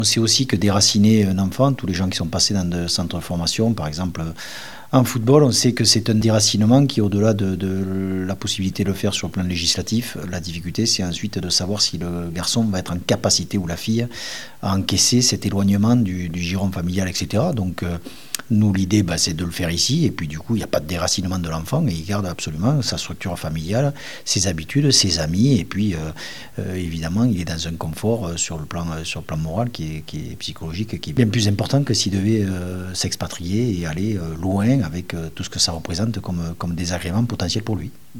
On sait aussi que déraciner un enfant, tous les gens qui sont passés dans des centres de formation, par exemple en football, on sait que c'est un déracinement qui, au-delà de la possibilité de le faire sur le plan législatif, la difficulté, c'est ensuite de savoir si le garçon va être en capacité ou la fille à encaisser cet éloignement du giron familial, etc. Donc, nous, l'idée, c'est de le faire ici, et puis du coup, il n'y a pas de déracinement de l'enfant, et il garde absolument sa structure familiale, ses habitudes, ses amis, et puis, évidemment, il est dans un confort sur le plan moral qui est psychologique, qui est bien plus important que s'il devait s'expatrier et aller loin avec tout ce que ça représente comme désagrément potentiel pour lui.